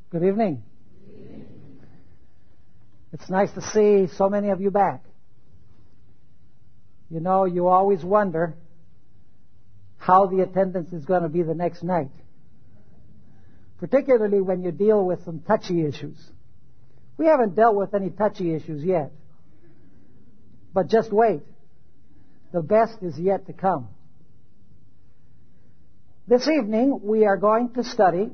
Good evening. It's nice to see so many of you back. You know, you always wonder how the attendance is going to be the next night, particularly when you deal with some touchy issues. We haven't dealt with any touchy issues yet, but just wait. The best is yet to come. This evening, we are going to study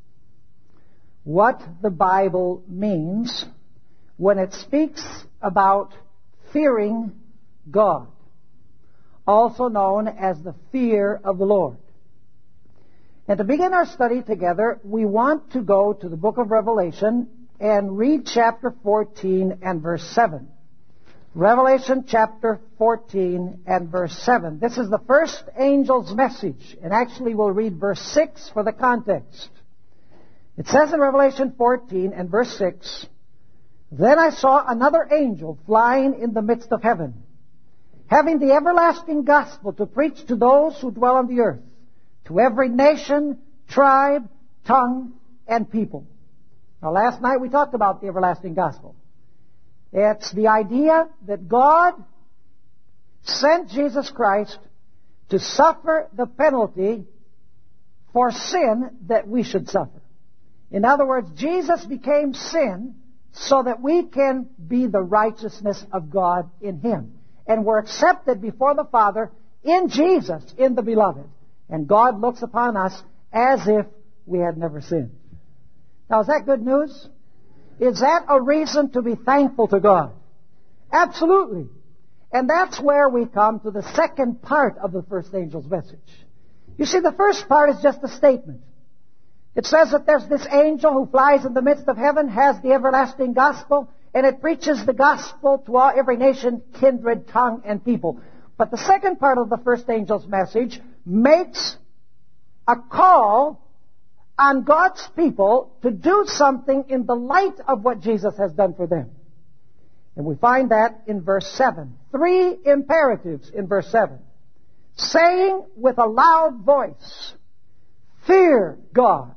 what the Bible means when it speaks about fearing God, also known as the fear of the Lord. And to begin our study together, we want to go to the book of Revelation and read chapter 14 and verse 7. Revelation chapter 14 and verse 7. This is the first angel's message, and actually we'll read verse 6 for the context. It says in Revelation 14 and verse 6, "Then I saw another angel flying in the midst of heaven, having the everlasting gospel to preach to those who dwell on the earth, to every nation, tribe, tongue, and people." Now, last night we talked about the everlasting gospel. It's the idea that God sent Jesus Christ to suffer the penalty for sin that we should suffer. In other words, Jesus became sin so that we can be the righteousness of God in Him. And we're accepted before the Father in Jesus, in the Beloved. And God looks upon us as if we had never sinned. Now, is that good news? Is that a reason to be thankful to God? Absolutely. And that's where we come to the second part of the first angel's message. You see, the first part is just a statement. It says that there's this angel who flies in the midst of heaven, has the everlasting gospel, and it preaches the gospel to every nation, kindred, tongue, and people. But the second part of the first angel's message makes a call on God's people to do something in the light of what Jesus has done for them. And we find that in verse 7. 3 imperatives in verse 7. Saying with a loud voice, "Fear God."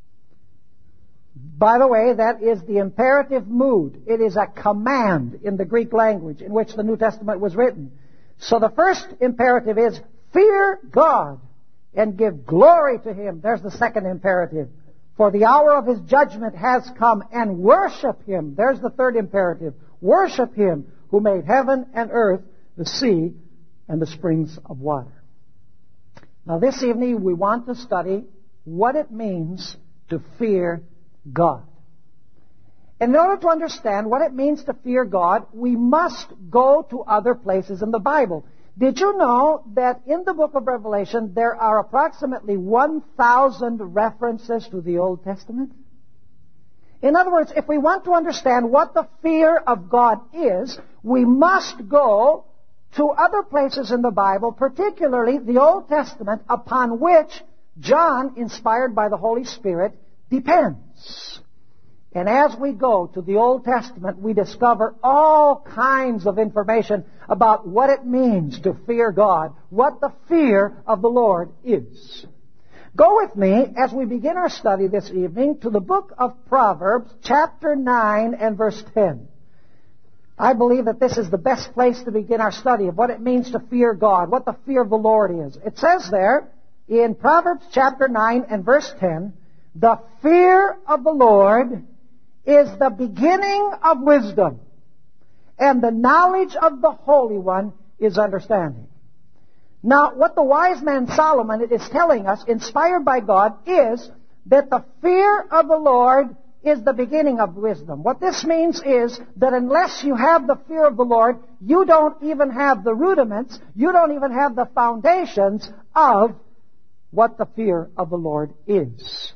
By the way, that is the imperative mood. It is a command in the Greek language in which the New Testament was written. So the first imperative is, fear God and give glory to Him. There's the second imperative. For the hour of His judgment has come, and worship Him. There's the third imperative. Worship Him who made heaven and earth, the sea, and the springs of water. Now this evening we want to study what it means to fear God. And in order to understand what it means to fear God, we must go to other places in the Bible. Did you know that in the book of Revelation there are approximately 1,000 references to the Old Testament? In other words, if we want to understand what the fear of God is, we must go to other places in the Bible, particularly the Old Testament, upon which John, inspired by the Holy Spirit, depends. And as we go to the Old Testament, we discover all kinds of information about what it means to fear God, what the fear of the Lord is. Go with me as we begin our study this evening to the book of Proverbs, chapter 9 and verse 10. I believe that this is the best place to begin our study of what it means to fear God, what the fear of the Lord is. It says there in Proverbs chapter 9 and verse 10, "The fear of the Lord is the beginning of wisdom, and the knowledge of the Holy One is understanding." Now, what the wise man Solomon is telling us, inspired by God, is that the fear of the Lord is the beginning of wisdom. What this means is that unless you have the fear of the Lord, you don't even have the rudiments, you don't even have the foundations of what the fear of the Lord is.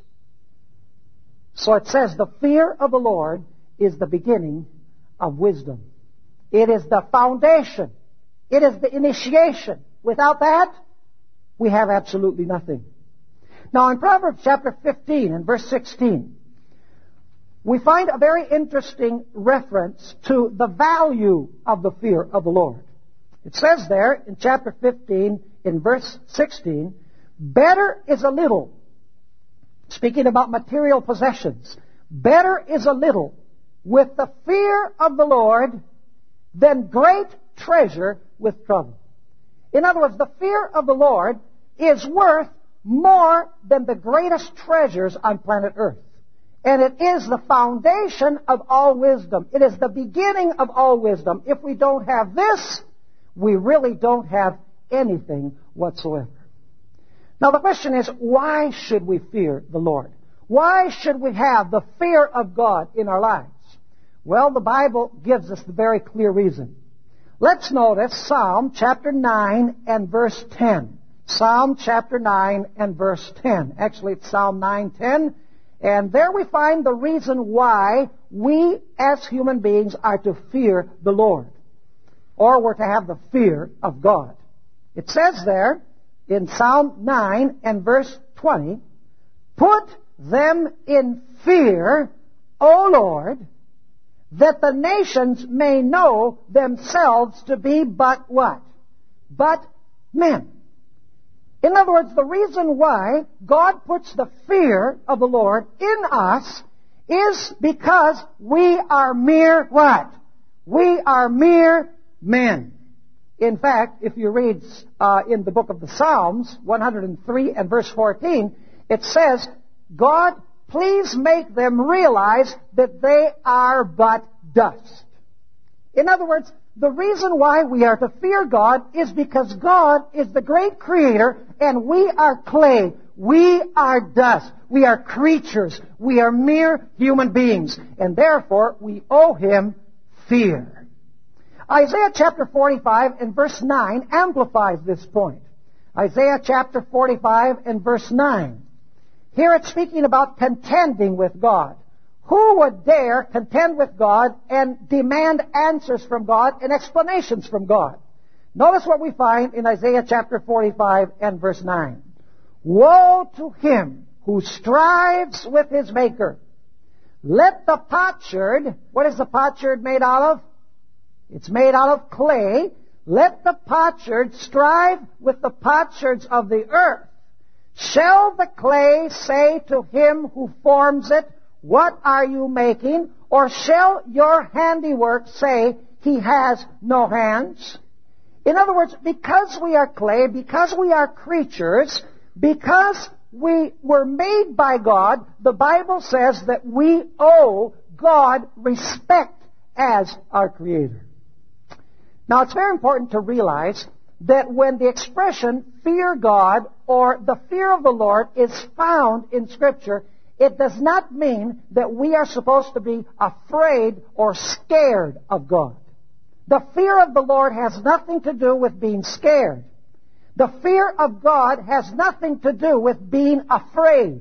So it says the fear of the Lord is the beginning of wisdom. It is the foundation. It is the initiation. Without that, we have absolutely nothing. Now in Proverbs chapter 15 and verse 16, we find a very interesting reference to the value of the fear of the Lord. It says there in chapter 15 in verse 16, "Better is a little," speaking about material possessions, Better is a little with the fear of the Lord than great treasure with trouble. In other words, the fear of the Lord is worth more than the greatest treasures on planet Earth. And it is the foundation of all wisdom. It is the beginning of all wisdom. If we don't have this, we really don't have anything whatsoever. Now the question is, why should we fear the Lord? Why should we have the fear of God in our lives? Well, the Bible gives us the very clear reason. Let's notice Psalm chapter 9 and verse 10. Psalm chapter 9 and verse 10. Actually, it's Psalm 9:10. And there we find the reason why we as human beings are to fear the Lord. Or we're to have the fear of God. It says there in Psalm 9 and verse 20, "Put them in fear, O Lord, that the nations may know themselves to be but what? But men." In other words, the reason why God puts the fear of the Lord in us is because we are mere what? We are mere men. In fact, if you read in the book of the Psalms, 103 and verse 14, it says, "God, please make them realize that they are but dust." In other words, the reason why we are to fear God is because God is the great creator and we are clay. We are dust. We are creatures. We are mere human beings. And therefore, we owe Him fear. Isaiah chapter 45 and verse 9 amplifies this point. Isaiah chapter 45 and verse 9. Here it's speaking about contending with God. Who would dare contend with God and demand answers from God and explanations from God? Notice what we find in Isaiah chapter 45 and verse 9. "Woe to him who strives with his Maker. Let the potsherd," what is the potsherd made out of? It's made out of clay. "Let the potsherd strive with the potsherds of the earth. Shall the clay say to him who forms it, 'What are you making?' Or shall your handiwork say, 'He has no hands'?" In other words, because we are clay, because we are creatures, because we were made by God, the Bible says that we owe God respect as our Creator. Now, it's very important to realize that when the expression fear God or the fear of the Lord is found in Scripture, it does not mean that we are supposed to be afraid or scared of God. The fear of the Lord has nothing to do with being scared. The fear of God has nothing to do with being afraid.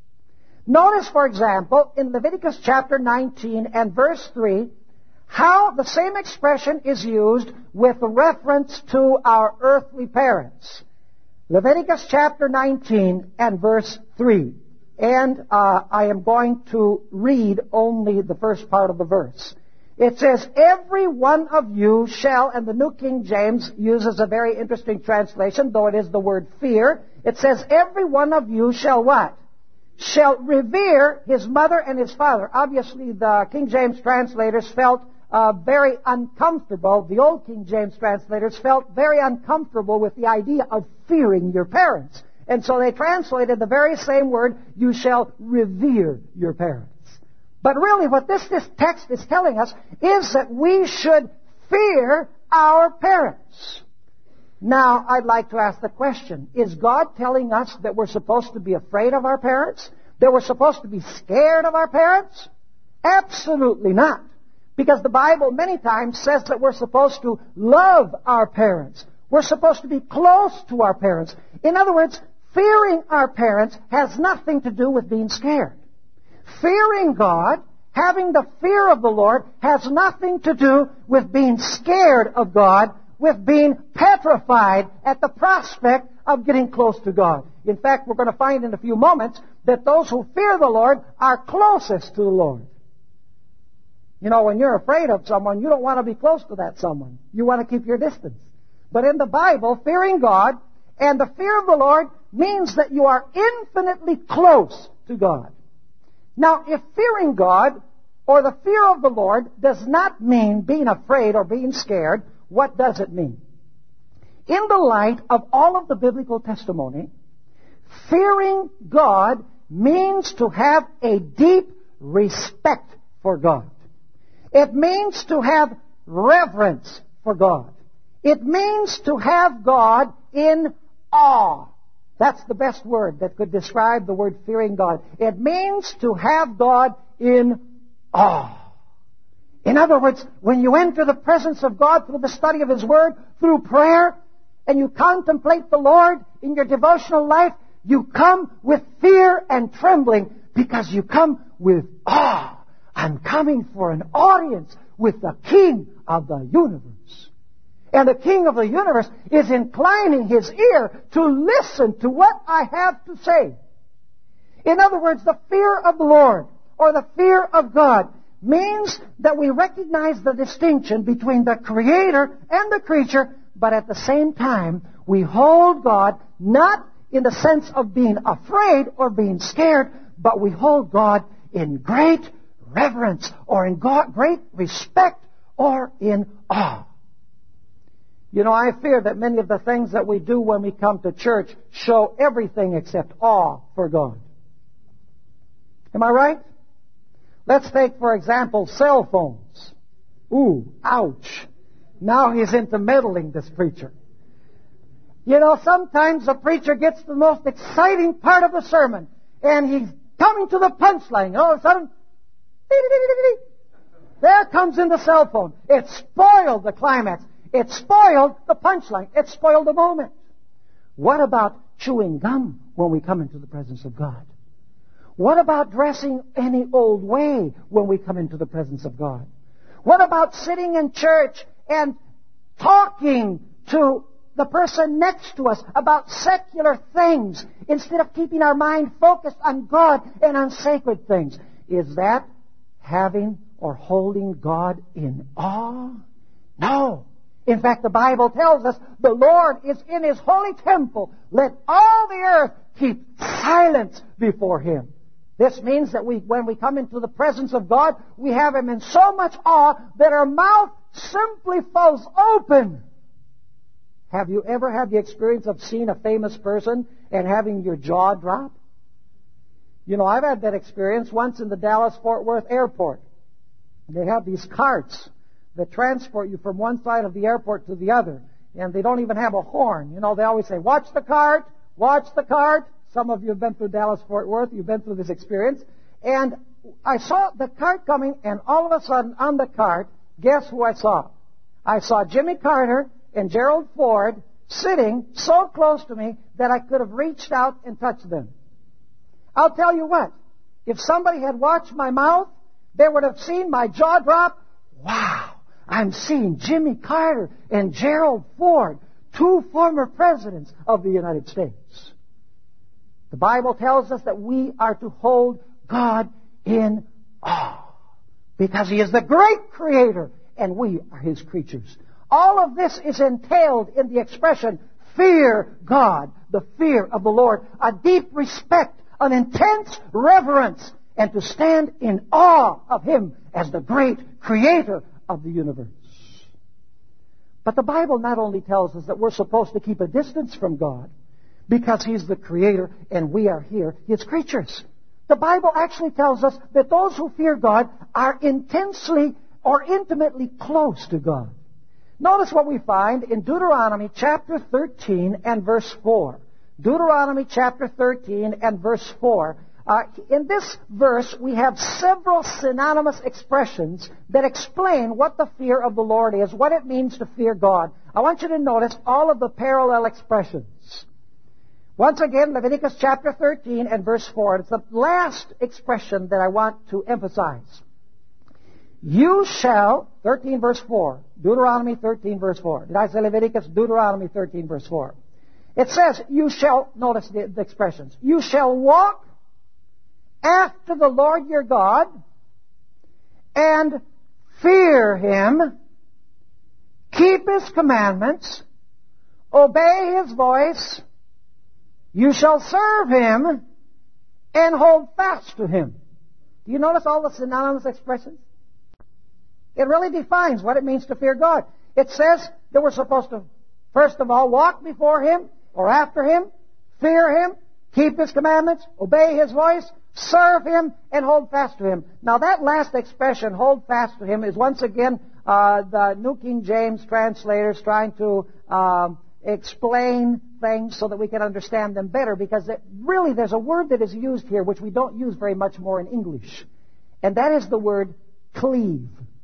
Notice, for example, in Leviticus chapter 19 and verse 3, how the same expression is used with reference to our earthly parents. Leviticus chapter 19 and verse 3. And I am going to read only the first part of the verse. It says, "Every one of you shall," and the New King James uses a very interesting translation, though it is the word fear. It says, "Every one of you shall" what? "Shall revere his mother and his father." Obviously, the King James translators felt very uncomfortable. The old King James translators felt very uncomfortable with the idea of fearing your parents. And so they translated the very same word, "You shall revere your parents." But really what this text is telling us is that we should fear our parents. Now, I'd like to ask the question, is God telling us that we're supposed to be afraid of our parents? That we're supposed to be scared of our parents? Absolutely not. Because the Bible many times says that we're supposed to love our parents. We're supposed to be close to our parents. In other words, fearing our parents has nothing to do with being scared. Fearing God, having the fear of the Lord, has nothing to do with being scared of God, with being petrified at the prospect of getting close to God. In fact, we're going to find in a few moments that those who fear the Lord are closest to the Lord. You know, when you're afraid of someone, you don't want to be close to that someone. You want to keep your distance. But in the Bible, fearing God and the fear of the Lord means that you are infinitely close to God. Now, if fearing God or the fear of the Lord does not mean being afraid or being scared, what does it mean? In the light of all of the biblical testimony, fearing God means to have a deep respect for God. It means to have reverence for God. It means to have God in awe. That's the best word that could describe the word fearing God. It means to have God in awe. In other words, when you enter the presence of God through the study of His Word, through prayer, and you contemplate the Lord in your devotional life, you come with fear and trembling because you come with awe. I'm coming for an audience with the King of the universe. And the King of the universe is inclining His ear to listen to what I have to say. In other words, the fear of the Lord, or the fear of God, means that we recognize the distinction between the Creator and the creature, but at the same time, we hold God not in the sense of being afraid or being scared, but we hold God in great reverence or in great respect or in awe. You know, I fear that many of the things that we do when we come to church show everything except awe for God. Am I right? Let's take, for example, cell phones. Ooh, ouch. Now he's into meddling, this preacher. You know, sometimes the preacher gets the most exciting part of the sermon, and he's coming to the punchline. All of a sudden, there comes in the cell phone. It spoiled the climax. It spoiled the punchline. It spoiled the moment. What about chewing gum when we come into the presence of God? What about dressing any old way when we come into the presence of God? What about sitting in church and talking to the person next to us about secular things instead of keeping our mind focused on God and on sacred things? Is that having or holding God in awe? No. In fact, the Bible tells us the Lord is in His holy temple. Let all the earth keep silence before Him. This means that when we come into the presence of God, we have Him in so much awe that our mouth simply falls open. Have you ever had the experience of seeing a famous person and having your jaw drop? You know, I've had that experience once in the Dallas-Fort Worth airport. They have these carts that transport you from one side of the airport to the other. And they don't even have a horn. You know, they always say, watch the cart, watch the cart. Some of you have been through Dallas-Fort Worth. You've been through this experience. And I saw the cart coming, and all of a sudden on the cart, guess who I saw? I saw Jimmy Carter and Gerald Ford sitting so close to me that I could have reached out and touched them. I'll tell you what, if somebody had watched my mouth, they would have seen my jaw drop. Wow, I'm seeing Jimmy Carter and Gerald Ford, two former presidents of the United States. The Bible tells us that we are to hold God in awe because He is the great Creator and we are His creatures. All of this is entailed in the expression, fear God, the fear of the Lord, a deep respect, an intense reverence, and to stand in awe of Him as the great Creator of the universe. But the Bible not only tells us that we're supposed to keep a distance from God because He's the Creator and we are here, His creatures. The Bible actually tells us that those who fear God are intensely or intimately close to God. Notice what we find in Deuteronomy chapter 13 and verse 4. Deuteronomy chapter 13 and verse 4. In this verse, we have several synonymous expressions that explain what the fear of the Lord is, what it means to fear God. I want you to notice all of the parallel expressions. Once again, Leviticus chapter 13 and verse 4. It's the last expression that I want to emphasize. You shall, 13 verse 4, Deuteronomy 13 verse 4. Did I say Leviticus? Deuteronomy 13 verse 4. It says, you shall, notice the expressions, you shall walk after the Lord your God and fear Him, keep His commandments, obey His voice, you shall serve Him and hold fast to Him. Do you notice all the synonymous expressions? It really defines what it means to fear God. It says that we're supposed to, first of all, walk before Him or after Him, fear Him, keep His commandments, obey His voice, serve Him, and hold fast to Him. Now that last expression, hold fast to Him, is once again the New King James translators trying to explain things so that we can understand them better, because really there's a word that is used here which we don't use very much more in English, and that is the word cleave.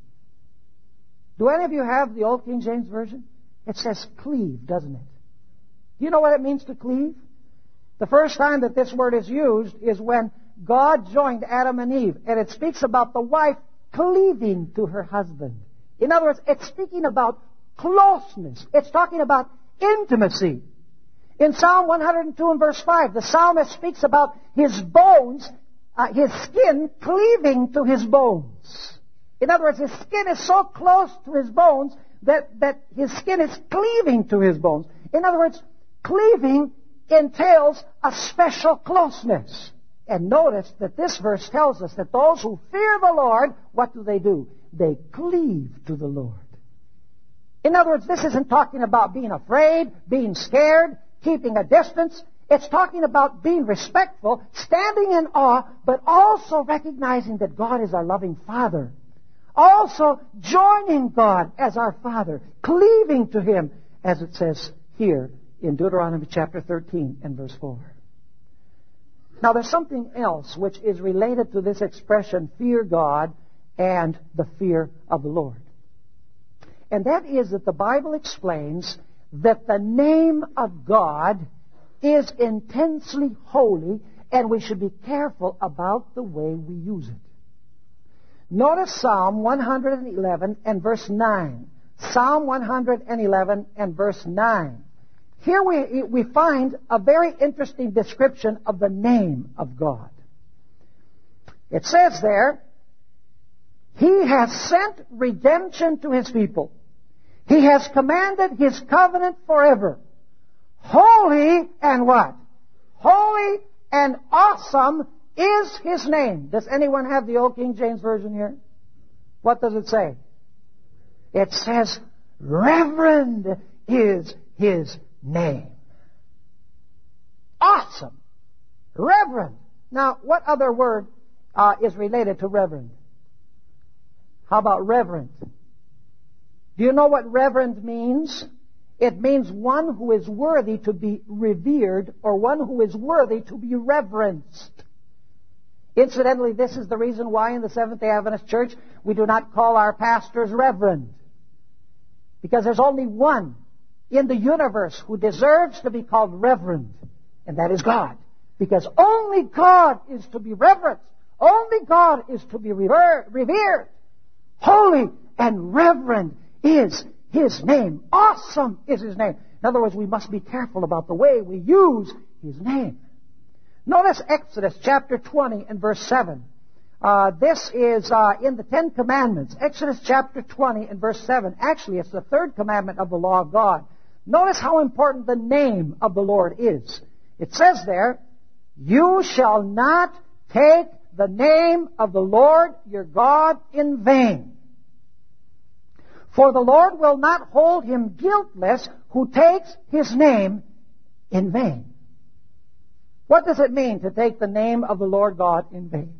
Do any of you have the Old King James Version? It says cleave, doesn't it? Do you know what it means to cleave? The first time that this word is used is when God joined Adam and Eve, and it speaks about the wife cleaving to her husband. In other words, it's speaking about closeness. It's talking about intimacy. In Psalm 102 and verse 5, the psalmist speaks about his bones, his skin cleaving to his bones. In other words, his skin is so close to his bones that his skin is cleaving to his bones. In other words, cleaving entails a special closeness. And notice that this verse tells us that those who fear the Lord, what do? They cleave to the Lord. In other words, this isn't talking about being afraid, being scared, keeping a distance. It's talking about being respectful, standing in awe, but also recognizing that God is our loving Father. Also joining God as our Father, cleaving to Him, as it says here in Deuteronomy chapter 13 and verse 4. Now there's something else which is related to this expression, fear God and the fear of the Lord. And that is that the Bible explains that the name of God is intensely holy, and we should be careful about the way we use it. Notice Psalm 111 and verse 9. Psalm 111 and verse 9. Here we find a very interesting description of the name of God. It says there, He has sent redemption to His people. He has commanded His covenant forever. Holy and what? Holy and awesome is His name. Does anyone have the Old King James Version here? What does it say? It says, reverend is His name. Awesome. Reverend. Now, what other word is related to reverend? How about reverent? Do you know what reverend means? It means one who is worthy to be revered, or one who is worthy to be reverenced. Incidentally, this is the reason why in the Seventh-day Adventist Church we do not call our pastors reverend. Because there's only one in the universe who deserves to be called reverend, and that is God. Because only God is to be reverenced. Only God is to be revered. Holy and reverend is His name. Awesome is His name. In other words, we must be careful about the way we use His name. Notice Exodus chapter 20 and verse 7. This is in the Ten Commandments. Exodus chapter 20 and verse 7. Actually, it's the third commandment of the law of God. Notice how important the name of the Lord is. It says there, you shall not take the name of the Lord your God in vain. For the Lord will not hold him guiltless who takes His name in vain. What does it mean to take the name of the Lord God in vain?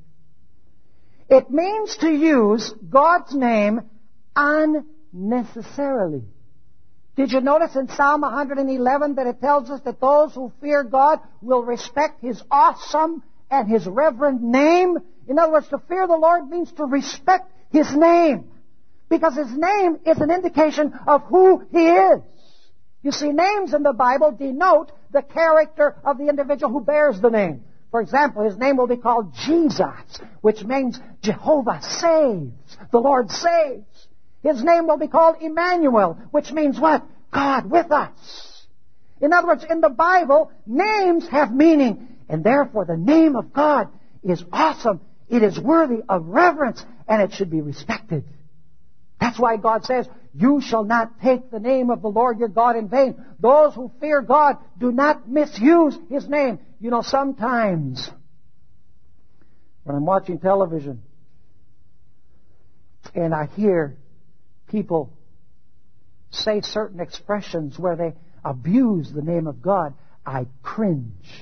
It means to use God's name unnecessarily. Did you notice in Psalm 111 that it tells us that those who fear God will respect His awesome and His reverend name? In other words, to fear the Lord means to respect His name. Because His name is an indication of who He is. You see, names in the Bible denote the character of the individual who bears the name. For example, His name will be called Jesus, which means Jehovah saves. The Lord saves. His name will be called Emmanuel, which means what? God with us. In other words, in the Bible, names have meaning, and therefore the name of God is awesome. It is worthy of reverence, and it should be respected. That's why God says, you shall not take the name of the Lord your God in vain. Those who fear God do not misuse His name. You know, sometimes when I'm watching television and I hear people say certain expressions where they abuse the name of God, I cringe.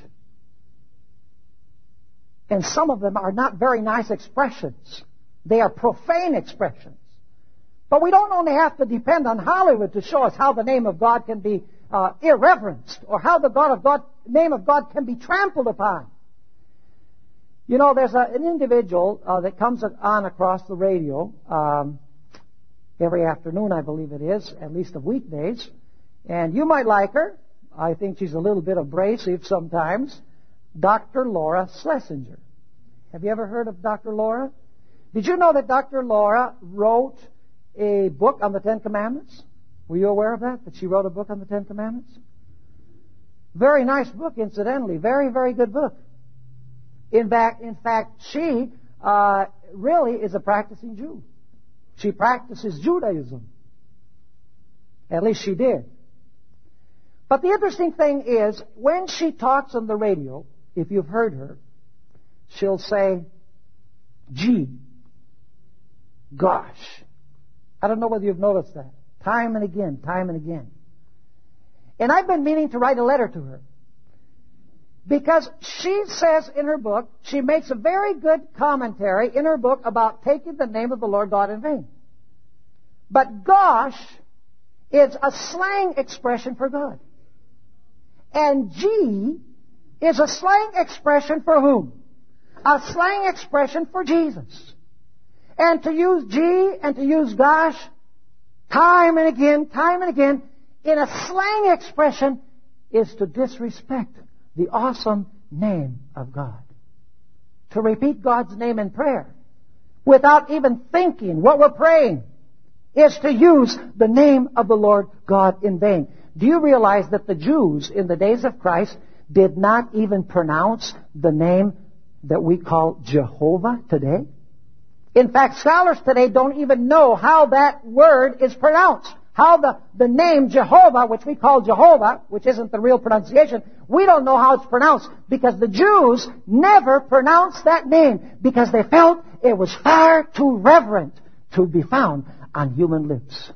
And some of them are not very nice expressions. They are profane expressions. But we don't only have to depend on Hollywood to show us how the name of God can be irreverenced or how the name of God can be trampled upon. You know, there's an individual that comes on across the radio every afternoon, I believe it is, at least of weekdays. And you might like her. I think she's a little bit abrasive sometimes. Dr. Laura Schlesinger. Have you ever heard of Dr. Laura? Did you know that Dr. Laura wrote a book on the Ten Commandments? Were you aware of that? That she wrote a book on the Ten Commandments? Very nice book, incidentally. Very, very good book. In fact, she really is a practicing Jew. She practices Judaism. At least she did. But the interesting thing is, when she talks on the radio, if you've heard her, she'll say, gee, gosh. I don't know whether you've noticed that. Time and again, time and again. And I've been meaning to write a letter to her. Because she says in her book, she makes a very good commentary in her book about taking the name of the Lord God in vain. But gosh is a slang expression for God. And gee is a slang expression for whom? A slang expression for Jesus. And to use gee and to use gosh, time and again, in a slang expression is to disrespect the awesome name of God. To repeat God's name in prayer without even thinking what we're praying is to use the name of the Lord God in vain. Do you realize that the Jews in the days of Christ did not even pronounce the name that we call Jehovah today? In fact, scholars today don't even know how that word is pronounced. How the name Jehovah, which we call Jehovah, which isn't the real pronunciation, we don't know how it's pronounced because the Jews never pronounced that name because they felt it was far too reverent to be found on human lips.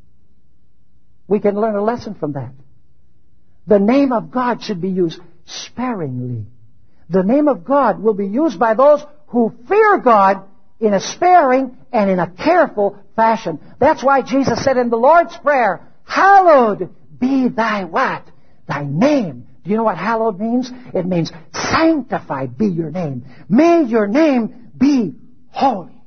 We can learn a lesson from that. The name of God should be used sparingly. The name of God will be used by those who fear God in a sparing and in a careful fashion. That's why Jesus said in the Lord's Prayer, hallowed be thy what? Thy name. Do you know what hallowed means? It means sanctified be your name. May your name be holy.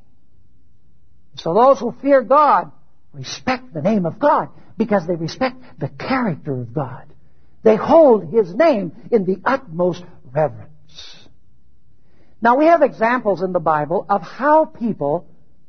So those who fear God respect the name of God because they respect the character of God. They hold His name in the utmost reverence. Now we have examples in the Bible of how people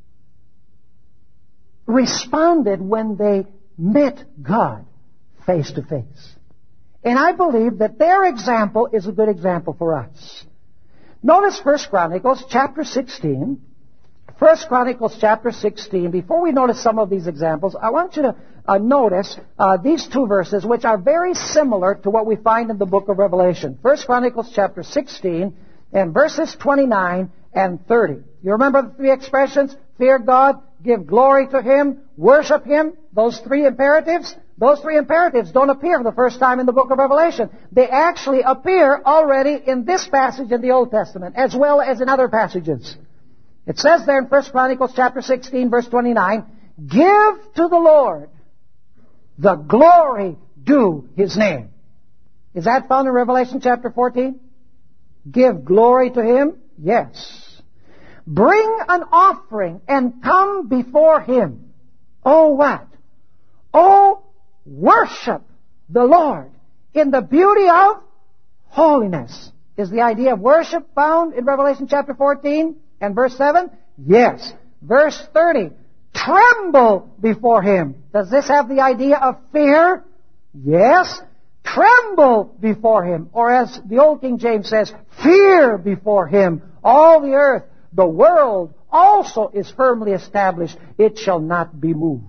responded when they met God face to face. And I believe that their example is a good example for us. Notice 1 Chronicles chapter 16. 1 Chronicles chapter 16. Before we notice some of these examples, I want you to notice these two verses which are very similar to what we find in the book of Revelation. 1 Chronicles chapter 16 and verses 29 and 30. You remember the three expressions? Fear God, give glory to Him, worship Him. Those three imperatives? Those three imperatives don't appear for the first time in the book of Revelation. They actually appear already in this passage in the Old Testament, as well as in other passages. It says there in 1 Chronicles chapter 16, verse 29, give to the Lord the glory due His name. Is that found in Revelation chapter 14? Give glory to Him? Yes. Bring an offering and come before Him. Oh, what? Oh, worship the Lord in the beauty of holiness. Is the idea of worship found in Revelation chapter 14 and verse 7? Yes. Verse 30. Tremble before Him. Does this have the idea of fear? Yes. Tremble before Him. Or as the old King James says, fear before Him. All the earth, the world also is firmly established. It shall not be moved.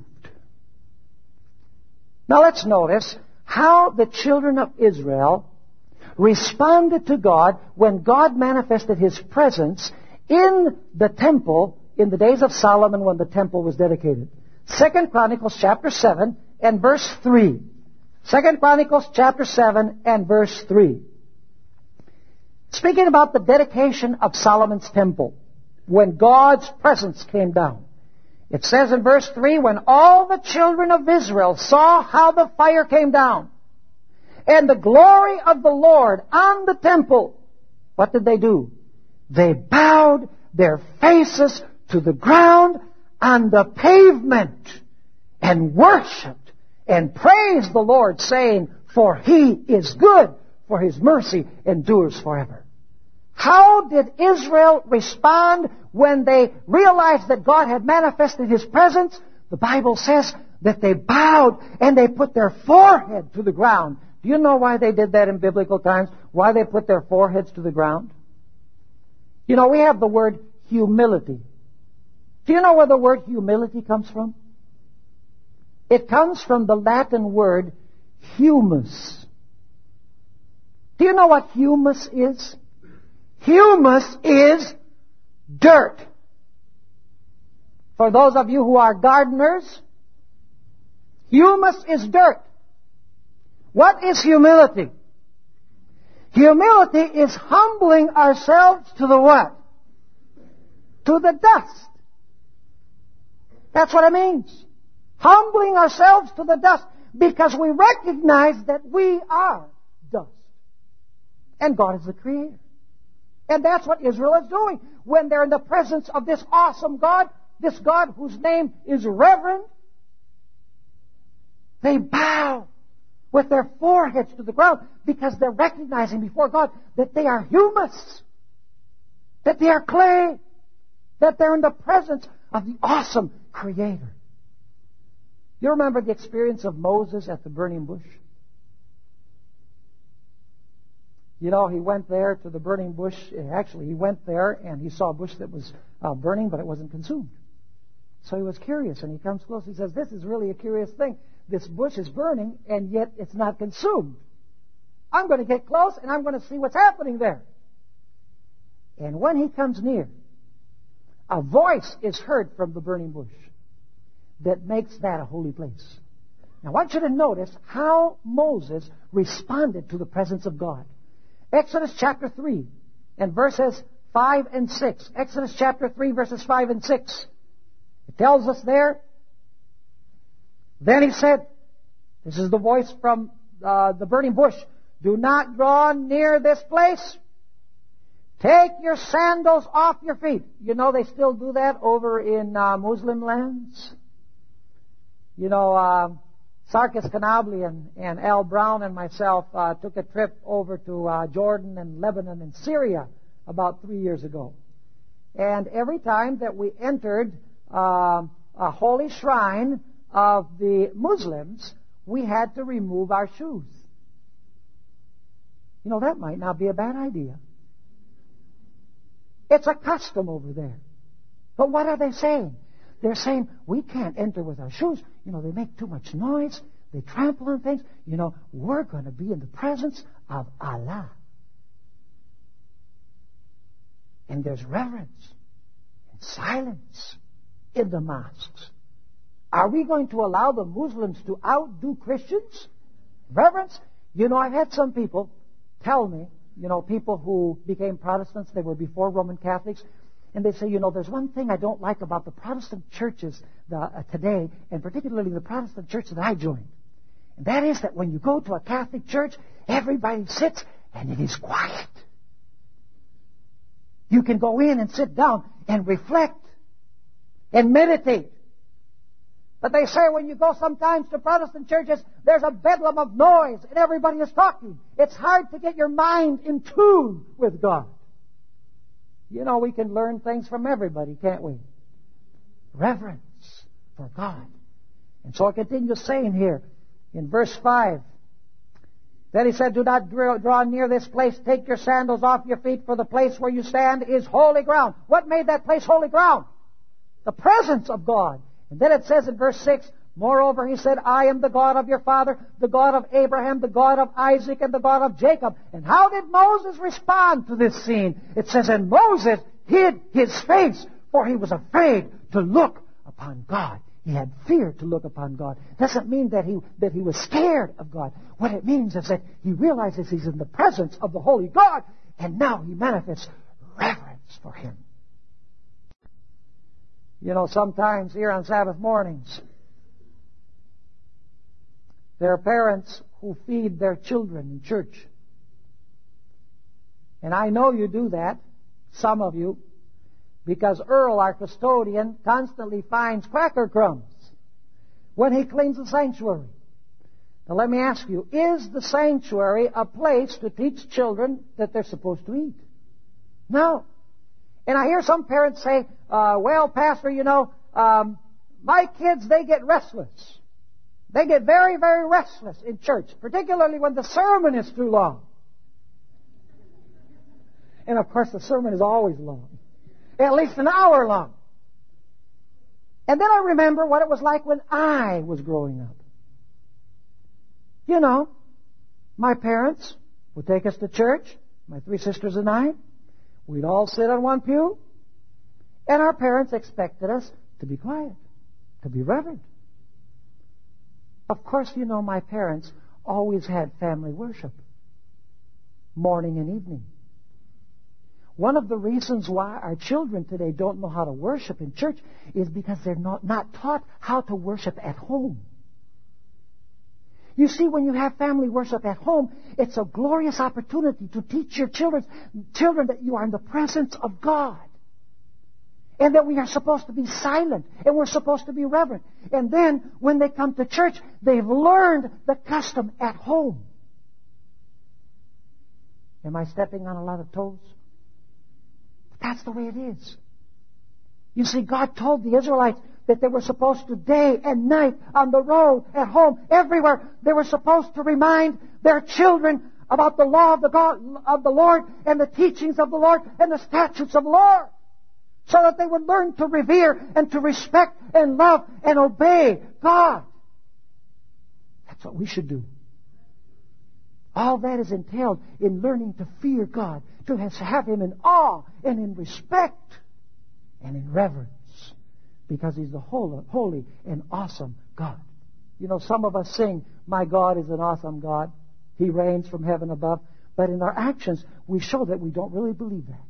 Now let's notice how the children of Israel responded to God when God manifested His presence in the temple in the days of Solomon when the temple was dedicated. 2 Chronicles chapter 7 and verse 3. 2 Chronicles chapter 7 and verse 3. Speaking about the dedication of Solomon's temple, when God's presence came down. It says in verse 3, when all the children of Israel saw how the fire came down, and the glory of the Lord on the temple, what did they do? They bowed their faces to the ground on the pavement and worshipped and praised the Lord, saying, for He is good, for His mercy endures forever. How did Israel respond when they realized that God had manifested His presence? The Bible says that they bowed and they put their forehead to the ground. Do you know why they did that in biblical times? Why they put their foreheads to the ground? You know, we have the word humility. Do you know where the word humility comes from? It comes from the Latin word humus. Do you know what humus is? Humus is dirt. For those of you who are gardeners, humus is dirt. What is humility? Humility is humbling ourselves to the what? To the dust. That's what it means. Humbling ourselves to the dust because we recognize that we are dust. And God is the Creator. And that's what Israel is doing. When they're in the presence of this awesome God, this God whose name is reverend, they bow with their foreheads to the ground because they're recognizing before God that they are humus, that they are clay, that they're in the presence of the awesome Creator. You remember the experience of Moses at the burning bush? You know, he went there to the burning bush. Actually, he went there and he saw a bush that was burning, but it wasn't consumed. So he was curious, and he comes close. He says, this is really a curious thing. This bush is burning, and yet it's not consumed. I'm going to get close, and I'm going to see what's happening there. And when he comes near, a voice is heard from the burning bush that makes that a holy place. Now, I want you to notice how Moses responded to the presence of God. Exodus chapter 3 and verses 5 and 6. Exodus chapter 3 verses 5 and 6. It tells us there, then he said, this is the voice from the burning bush, do not draw near this place. Take your sandals off your feet. You know, they still do that over in Muslim lands. You know, Sarkis Kanabli and Al Brown and myself took a trip over to Jordan and Lebanon and Syria about 3 years ago. And every time that we entered a holy shrine of the Muslims, we had to remove our shoes. You know, that might not be a bad idea. It's a custom over there. But what are they saying? They're saying, we can't enter with our shoes. You know, they make too much noise. They trample on things. You know, we're going to be in the presence of Allah. And there's reverence and silence in the mosques. Are we going to allow the Muslims to outdo Christians? Reverence? You know, I've had some people tell me, you know, people who became Protestants, they were before Roman Catholics, and they say, you know, there's one thing I don't like about the Protestant churches today, and particularly the Protestant church that I joined. And that is that when you go to a Catholic church, everybody sits and it is quiet. You can go in and sit down and reflect and meditate. But they say when you go sometimes to Protestant churches, there's a bedlam of noise and everybody is talking. It's hard to get your mind in tune with God. You know, we can learn things from everybody, can't we? Reverence for God. And so it continues saying here in verse 5. Then he said, do not draw near this place. Take your sandals off your feet, for the place where you stand is holy ground. What made that place holy ground? The presence of God. And then it says in verse 6, moreover, he said, I am the God of your father, the God of Abraham, the God of Isaac, and the God of Jacob. And how did Moses respond to this scene? It says, and Moses hid his face, for he was afraid to look upon God. He had fear to look upon God. Doesn't mean that he was scared of God. What it means is that he realizes he's in the presence of the holy God, and now he manifests reverence for him. You know, sometimes here on Sabbath mornings, there are parents who feed their children in church. And I know you do that, some of you, because Earl, our custodian, constantly finds cracker crumbs when he cleans the sanctuary. Now let me ask you, is the sanctuary a place to teach children that they're supposed to eat? No. And I hear some parents say, well, Pastor, you know, my kids, they get restless. They get very, very restless in church, particularly when the sermon is too long. And of course, the sermon is always long. At least an hour long. And then I remember what it was like when I was growing up. You know, my parents would take us to church, my 3 sisters and I. We'd all sit on one pew. And our parents expected us to be quiet, to be reverent. Of course, you know, my parents always had family worship, morning and evening. One of the reasons why our children today don't know how to worship in church is because they're not taught how to worship at home. You see, when you have family worship at home, it's a glorious opportunity to teach your children that you are in the presence of God. And that we are supposed to be silent. And we're supposed to be reverent. And then, when they come to church, they've learned the custom at home. Am I stepping on a lot of toes? That's the way it is. You see, God told the Israelites that they were supposed to, day and night, on the road, at home, everywhere, they were supposed to remind their children about the law of the Lord and the teachings of the Lord and the statutes of the Lord, so that they would learn to revere and to respect and love and obey God. That's what we should do. All that is entailed in learning to fear God, to have Him in awe and in respect and in reverence, because He's the holy and awesome God. You know, some of us sing, "My God is an awesome God. He reigns from heaven above." But in our actions, we show that we don't really believe that.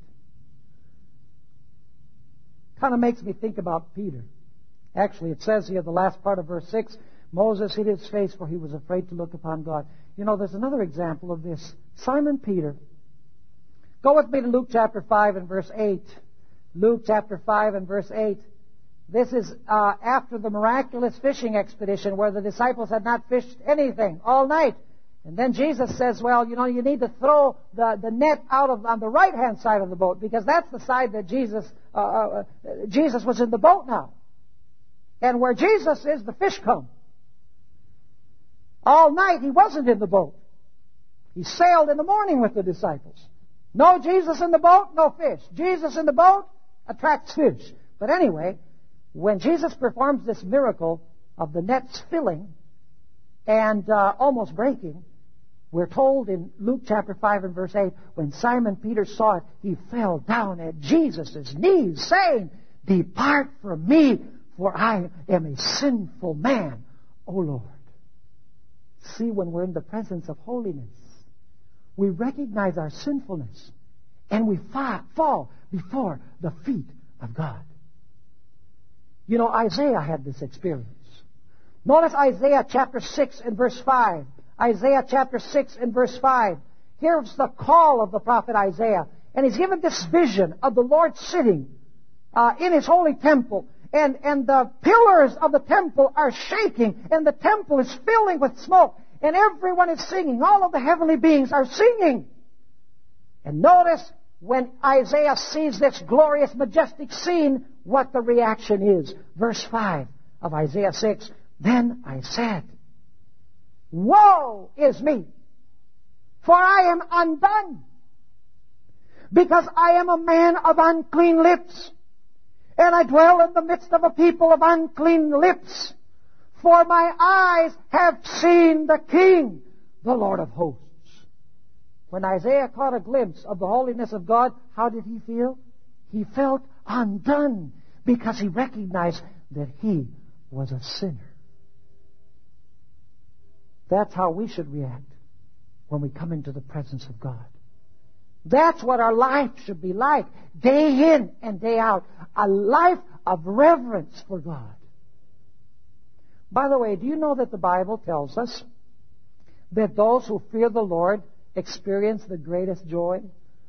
Kind of makes me think about Peter. Actually, it says here, the last part of verse 6, Moses hid his face, for he was afraid to look upon God. You know, there's another example of this. Simon Peter. Go with me to Luke chapter 5 and verse 8. Luke chapter 5 and verse 8. This is after the miraculous fishing expedition where the disciples had not fished anything all night. And then Jesus says, well, you know, you need to throw the net out on the right-hand side of the boat, because that's the side that Jesus was in the boat now. And where Jesus is, the fish come. All night he wasn't in the boat. He sailed in the morning with the disciples. No Jesus in the boat, no fish. Jesus in the boat attracts fish. But anyway, when Jesus performs this miracle of the nets filling and almost breaking, we're told in Luke chapter 5 and verse 8, when Simon Peter saw it, he fell down at Jesus' knees, saying, "Depart from me, for I am a sinful man, O Lord." See, when we're in the presence of holiness, we recognize our sinfulness, and we fall before the feet of God. You know, Isaiah had this experience. Notice Isaiah chapter 6 and verse 5. Isaiah chapter 6 and verse 5. Here's the call of the prophet Isaiah. And he's given this vision of the Lord sitting in His holy temple. And the pillars of the temple are shaking. And the temple is filling with smoke. And everyone is singing. All of the heavenly beings are singing. And notice when Isaiah sees this glorious, majestic scene, what the reaction is. Verse 5 of Isaiah 6. Then I said, "Woe is me, for I am undone, because I am a man of unclean lips, and I dwell in the midst of a people of unclean lips. For my eyes have seen the King, the Lord of hosts." When Isaiah caught a glimpse of the holiness of God, how did he feel? He felt undone because he recognized that he was a sinner. That's how we should react when we come into the presence of God. That's what our life should be like, day in and day out. A life of reverence for God. By the way, do you know that the Bible tells us that those who fear the Lord experience the greatest joy?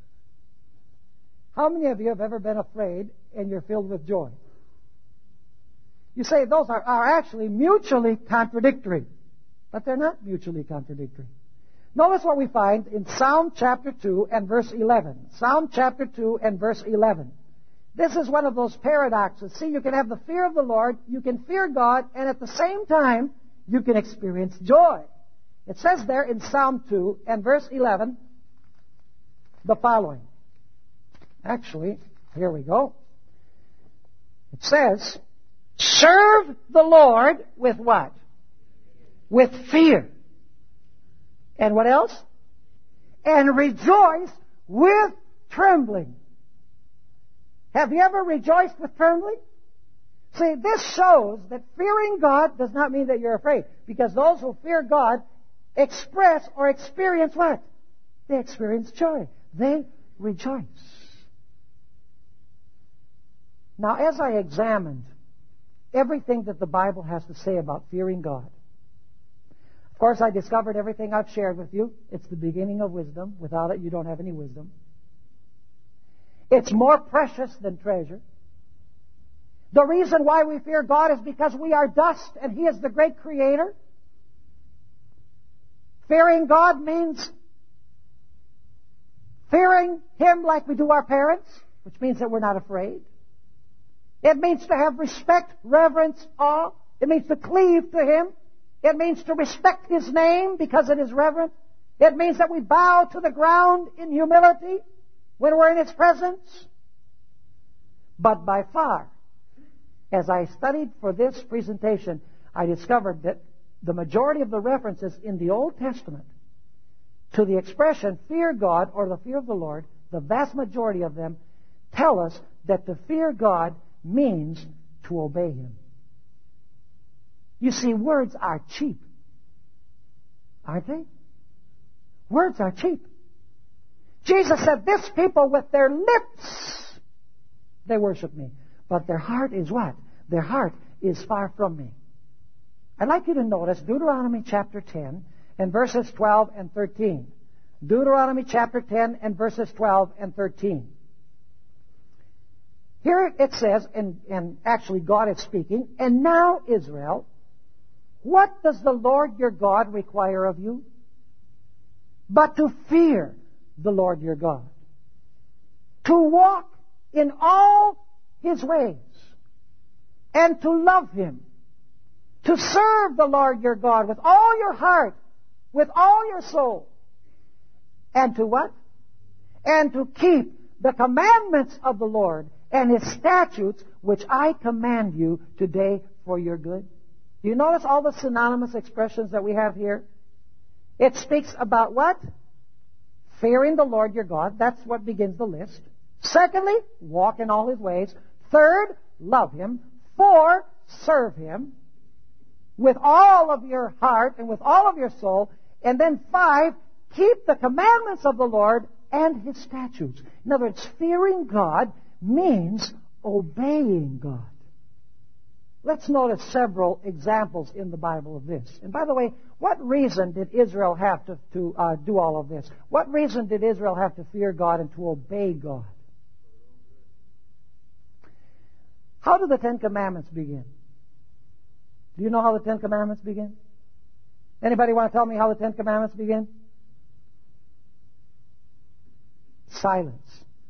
How many of you have ever been afraid and you're filled with joy? You say those are actually mutually contradictory. But they're not mutually contradictory. Notice what we find in Psalm chapter 2 and verse 11. Psalm chapter 2 and verse 11. This is one of those paradoxes. See, you can have the fear of the Lord, you can fear God, and at the same time, you can experience joy. It says there in Psalm 2 and verse 11, the following. Actually, here we go. It says, serve the Lord with what? With fear. And what else? And rejoice with trembling. Have you ever rejoiced with trembling? See, this shows that fearing God does not mean that you're afraid. Because those who fear God express or experience what? They experience joy. They rejoice. Now, as I examined everything that the Bible has to say about fearing God, of course, I discovered everything I've shared with you. It's the beginning of wisdom. Without it, you don't have any wisdom. It's more precious than treasure. The reason why we fear God is because we are dust and He is the great Creator. Fearing God means fearing Him like we do our parents, which means that we're not afraid. It means to have respect, reverence, awe. It means to cleave to Him. It means to respect His name because it is reverent. It means that we bow to the ground in humility when we're in His presence. But by far, as I studied for this presentation, I discovered that the majority of the references in the Old Testament to the expression fear God or the fear of the Lord, the vast majority of them tell us that to fear God means to obey Him. You see, words are cheap. Aren't they? Words are cheap. Jesus said, this people with their lips, they worship me. But their heart is what? Their heart is far from me. I'd like you to notice Deuteronomy chapter 10 and verses 12 and 13. Deuteronomy chapter 10 and verses 12 and 13. Here it says, and actually God is speaking, and now Israel, what does the Lord your God require of you? But to fear the Lord your God. To walk in all His ways. And to love Him. To serve the Lord your God with all your heart. With all your soul. And to what? And to keep the commandments of the Lord and His statutes which I command you today for your good. Do you notice all the synonymous expressions that we have here? It speaks about what? Fearing the Lord your God. That's what begins the list. Secondly, walk in all His ways. Third, love Him. 4, serve Him with all of your heart and with all of your soul. And then 5, keep the commandments of the Lord and His statutes. In other words, fearing God means obeying God. Let's notice several examples in the Bible of this. And by the way, what reason did Israel have to do all of this? What reason did Israel have to fear God and to obey God? How do the Ten Commandments begin? Do you know how the Ten Commandments begin? Anybody want to tell me how the Ten Commandments begin? Silence.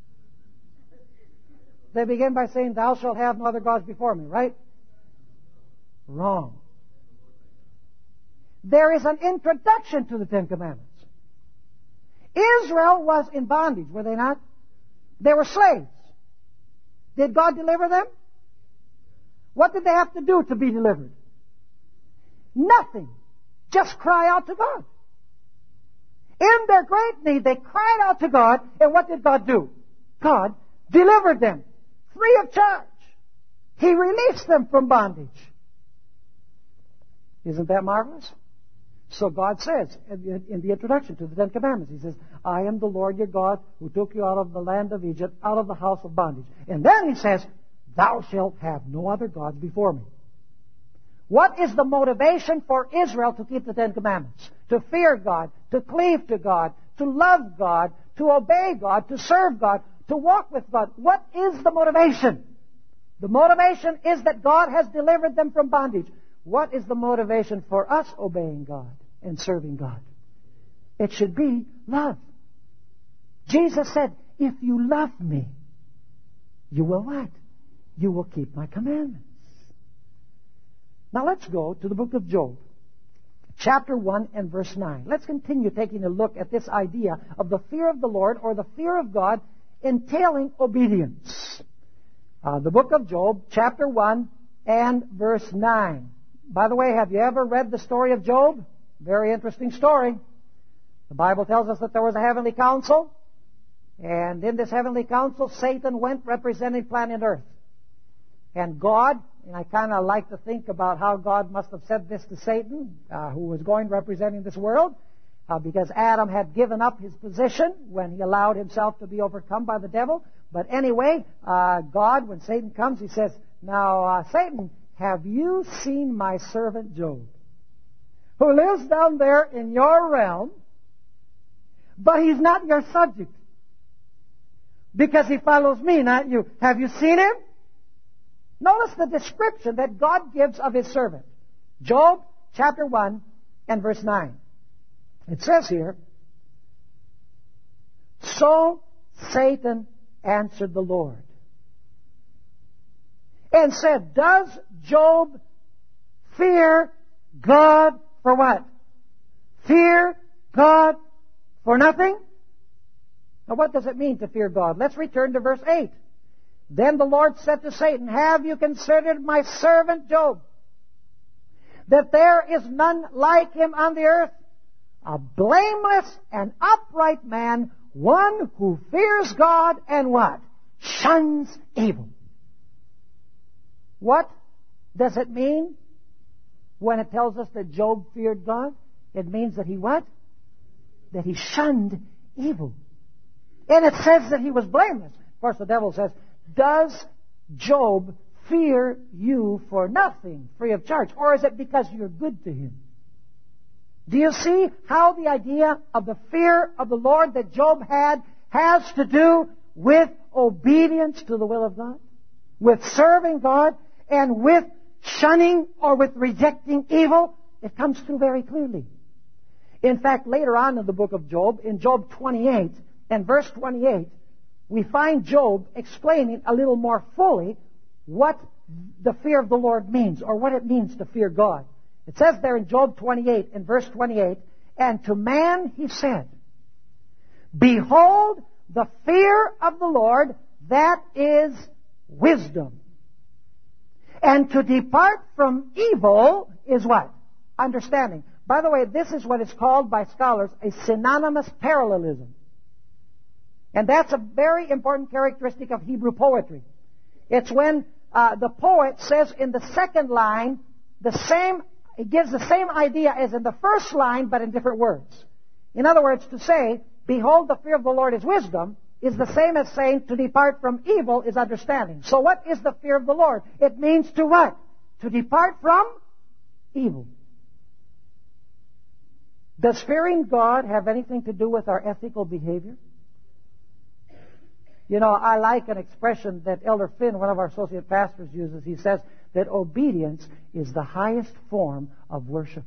They begin by saying, thou shalt have no other gods before me, right? Wrong. There is an introduction to the Ten Commandments. Israel was in bondage, were they not? They were slaves. Did God deliver them? What did they have to do to be delivered? Nothing. Just cry out to God. In their great need, they cried out to God, and what did God do? God delivered them free of charge. He released them from bondage. Isn't that marvelous? So God says in the introduction to the Ten Commandments, He says, I am the Lord your God who took you out of the land of Egypt, out of the house of bondage. And then He says, thou shalt have no other gods before me. What is the motivation for Israel to keep the Ten Commandments? To fear God, to cleave to God, to love God, to obey God, to serve God, to walk with God. What is the motivation? The motivation is that God has delivered them from bondage. What is the motivation for us obeying God and serving God? It should be love. Jesus said, if you love me, you will what? You will keep my commandments. Now let's go to the book of Job, chapter 1 and verse 9. Let's continue taking a look at this idea of the fear of the Lord, or the fear of God, entailing obedience. The book of Job, chapter 1 and verse 9. By the way, have you ever read the story of Job? Very interesting story. The Bible tells us that there was a heavenly council, and in this heavenly council, Satan went representing planet Earth. And God, and I kind of like to think about how God must have said this to Satan, who was going representing this world, because Adam had given up his position when he allowed himself to be overcome by the devil. But anyway, God, when Satan comes, He says, now, Satan, have you seen my servant Job, who lives down there in your realm, but he's not your subject, because he follows me, not you. Have you seen him? Notice the description that God gives of His servant. Job chapter 1 and verse 9. It says here, so Satan answered the Lord and said, does Job fear God for what? Fear God for nothing? Now what does it mean to fear God? Let's return to verse 8. Then the Lord said to Satan, have you considered my servant Job, that there is none like him on the earth, a blameless and upright man, one who fears God and what? Shuns evil. What does it mean when it tells us that Job feared God? It means that he what? That he shunned evil. And it says that he was blameless. Of course, the devil says, does Job fear you for nothing, free of charge? Or is it because you're good to him? Do you see how the idea of the fear of the Lord that Job had has to do with obedience to the will of God, with serving God, and with shunning or with rejecting evil? It comes through very clearly. In fact, later on in the book of Job, in Job 28 and verse 28, we find Job explaining a little more fully what the fear of the Lord means, or what it means to fear God. It says there in Job 28 and verse 28, and to man he said, behold, the fear of the Lord, that is wisdom. And to depart from evil is what? Understanding. By the way, this is what is called by scholars a synonymous parallelism. And that's a very important characteristic of Hebrew poetry. It's when the poet says in the second line it gives the same idea as in the first line, but in different words. In other words, to say, behold, the fear of the Lord is wisdom, is the same as saying to depart from evil is understanding. So what is the fear of the Lord? It means to what? To depart from evil. Does fearing God have anything to do with our ethical behavior? You know, I like an expression that Elder Finn, one of our associate pastors, uses. He says that obedience is the highest form of worship.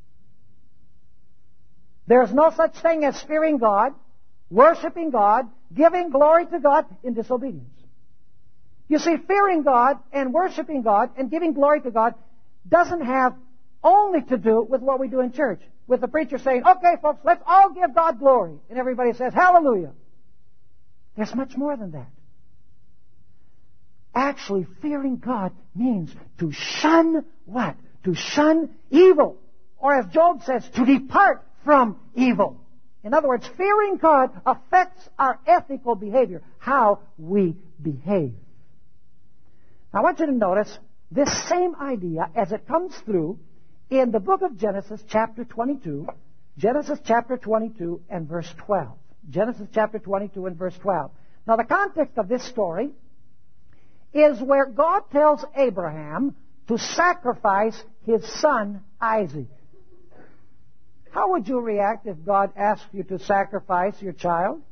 There's no such thing as fearing God, worshiping God, giving glory to God in disobedience. You see, fearing God and worshiping God and giving glory to God doesn't have only to do with what we do in church, with the preacher saying, okay, folks, let's all give God glory. And everybody says, hallelujah. There's much more than that. Actually, fearing God means to shun what? To shun evil. Or as Job says, to depart from evil. In other words, fearing God affects our ethical behavior, how we behave. Now, I want you to notice this same idea as it comes through in the book of Genesis, chapter 22. Genesis chapter 22 and verse 12. Genesis chapter 22 and verse 12. Now, the context of this story is where God tells Abraham to sacrifice his son Isaac. How would you react if God asked you to sacrifice your child?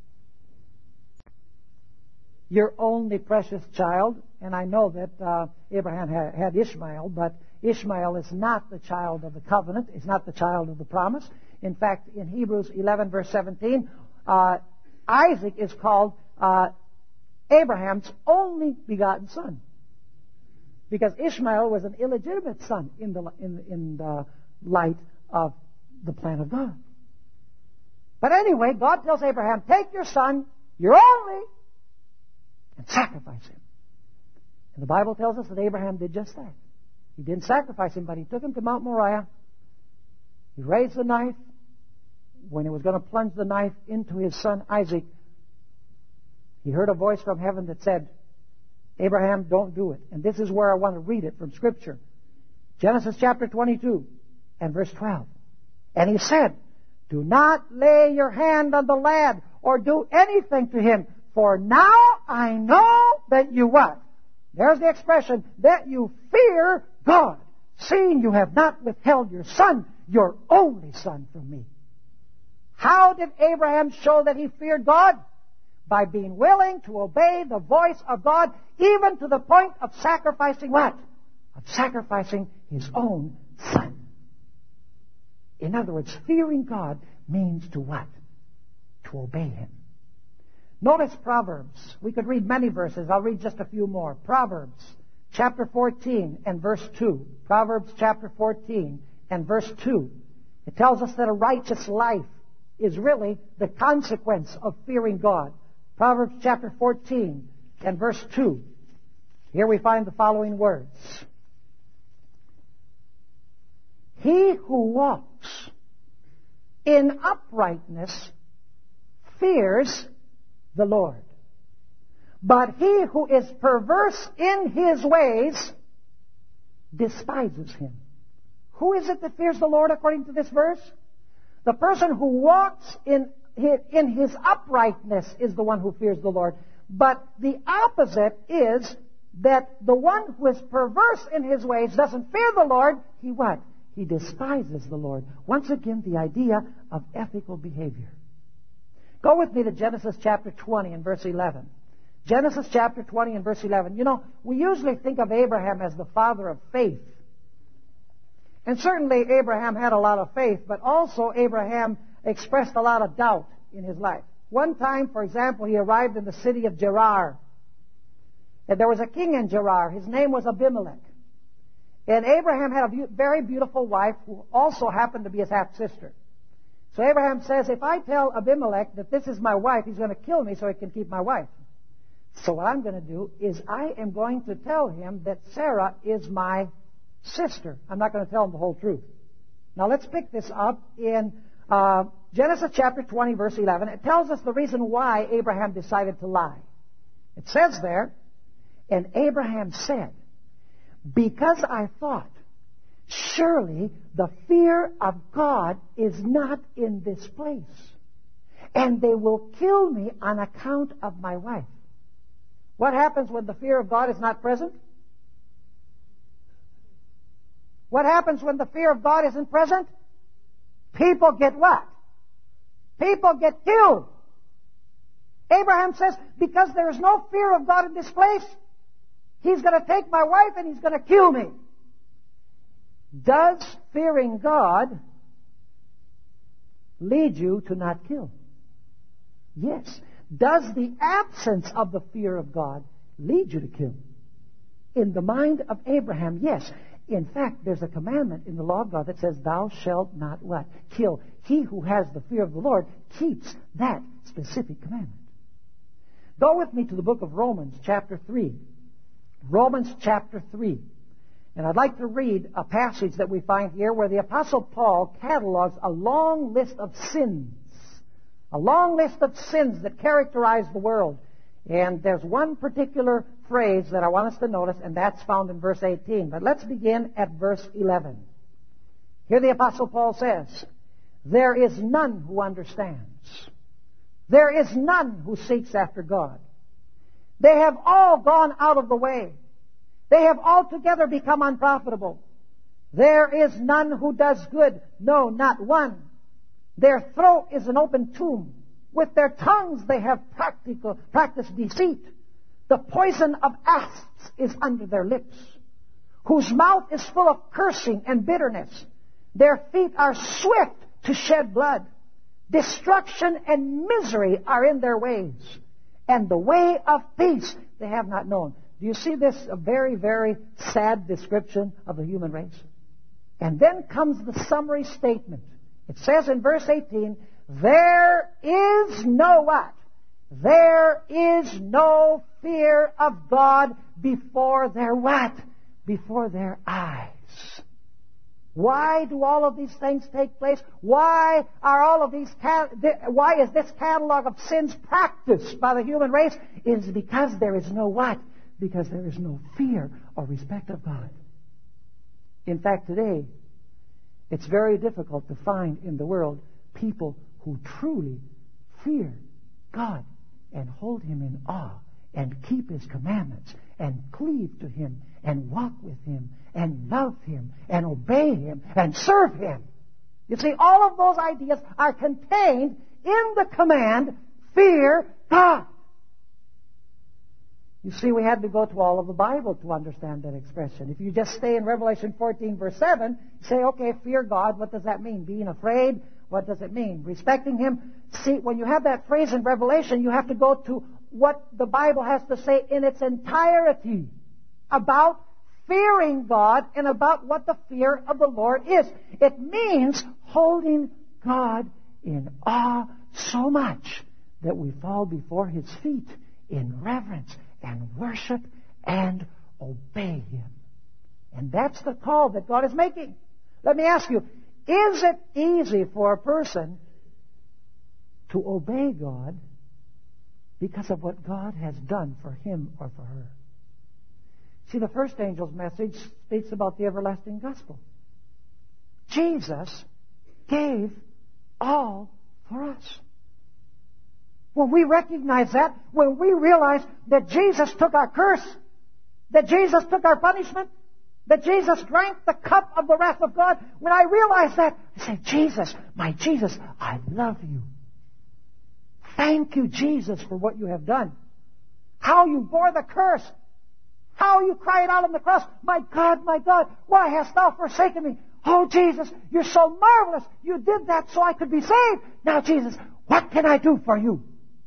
Your only precious child. And I know that Abraham had Ishmael, but Ishmael is not the child of the covenant. It's not the child of the promise. In fact, in Hebrews 11, verse 17, Isaac is called Abraham's only begotten son, because Ishmael was an illegitimate son in the light of the plan of God. But anyway, God tells Abraham, take your son, your only, and sacrifice him. And the Bible tells us that Abraham did just that. He didn't sacrifice him, but he took him to Mount Moriah. He raised the knife. When he was going to plunge the knife into his son Isaac, he heard a voice from heaven that said, Abraham, don't do it. And this is where I want to read it from Scripture. Genesis chapter 22 and verse 12. And he said, do not lay your hand on the lad or do anything to him, for now I know that you what? There's the expression, that you fear God, seeing you have not withheld your son, your only son, from me. How did Abraham show that he feared God? By being willing to obey the voice of God, even to the point of sacrificing what? Of sacrificing his own son. In other words, fearing God means to what? To obey him. Notice Proverbs. We could read many verses. I'll read just a few more. Proverbs chapter 14 and verse 2. Proverbs chapter 14 and verse 2. It tells us that a righteous life is really the consequence of fearing God. Proverbs chapter 14 and verse 2. Here we find the following words. He who walks in uprightness fears the Lord, but he who is perverse in his ways despises him. Who is it that fears the Lord according to this verse? The person who walks in his uprightness is the one who fears the Lord. But the opposite is that the one who is perverse in his ways doesn't fear the Lord. He what? He despises the Lord. Once again, the idea of ethical behavior. Go with me to Genesis chapter 20 and verse 11. Genesis chapter 20 and verse 11. You know, we usually think of Abraham as the father of faith. And certainly Abraham had a lot of faith, but also Abraham expressed a lot of doubt in his life. One time, for example, he arrived in the city of Gerar. And there was a king in Gerar. His name was Abimelech. And Abraham had a very beautiful wife who also happened to be his half-sister. So Abraham says, if I tell Abimelech that this is my wife, he's going to kill me so he can keep my wife. So what I'm going to do is I am going to tell him that Sarah is my sister. I'm not going to tell him the whole truth. Now let's pick this up in Genesis chapter 20, verse 11. It tells us the reason why Abraham decided to lie. It says there, and Abraham said, because I thought, surely the fear of God is not in this place, and they will kill me on account of my wife. What happens when the fear of God is not present? What happens when the fear of God isn't present? People get what? People get killed. Abraham says, because there is no fear of God in this place, he's going to take my wife and he's going to kill me. Does fearing God lead you to not kill? Yes. Does the absence of the fear of God lead you to kill? In the mind of Abraham, yes. In fact, there's a commandment in the law of God that says, thou shalt not what? Kill. He who has the fear of the Lord keeps that specific commandment. Go with me to the book of Romans, chapter 3. Romans, chapter 3. And I'd like to read a passage that we find here where the Apostle Paul catalogs a long list of sins A long list of sins that characterize the world. And there's one particular phrase that I want us to notice, and that's found in verse 18. But let's begin at verse 11. Here the Apostle Paul says, "There is none who understands. There is none who seeks after God. They have all gone out of the way. They have altogether become unprofitable. There is none who does good, no, not one. Their throat is an open tomb. With their tongues they have practiced deceit. The poison of asps is under their lips, whose mouth is full of cursing and bitterness. Their feet are swift to shed blood. Destruction and misery are in their ways, and the way of peace they have not known." Do you see this? A very, very sad description of the human race. And then comes the summary statement. It says in verse 18, "There is no what? There is no fear of God before their what? Before their eyes." Why do all of these things take place? Why are all of these? Why is this catalog of sins practiced by the human race? It is because there is no what? Because there is no fear or respect of God. In fact, today, it's very difficult to find in the world people who truly fear God and hold Him in awe and keep His commandments and cleave to Him and walk with Him and love Him and obey Him and serve Him. You see, all of those ideas are contained in the command, fear God. You see, we had to go to all of the Bible to understand that expression. If you just stay in Revelation 14, verse 7, you say, okay, fear God, what does that mean? Being afraid, what does it mean? Respecting Him. See, when you have that phrase in Revelation, you have to go to what the Bible has to say in its entirety about fearing God and about what the fear of the Lord is. It means holding God in awe so much that we fall before His feet in reverence and worship and obey Him. And that's the call that God is making. Let me ask you, is it easy for a person to obey God because of what God has done for him or for her? See, the first angel's message speaks about the everlasting gospel. Jesus gave all for us. When we recognize that, when we realize that Jesus took our curse, that Jesus took our punishment, that Jesus drank the cup of the wrath of God, when I realize that, I say, Jesus, my Jesus, I love you. Thank you, Jesus, for what you have done. How you bore the curse. How you cried out on the cross, my God, why hast thou forsaken me? Oh, Jesus, you're so marvelous. You did that so I could be saved. Now, Jesus, what can I do for you?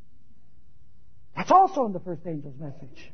That's also in the first angel's message.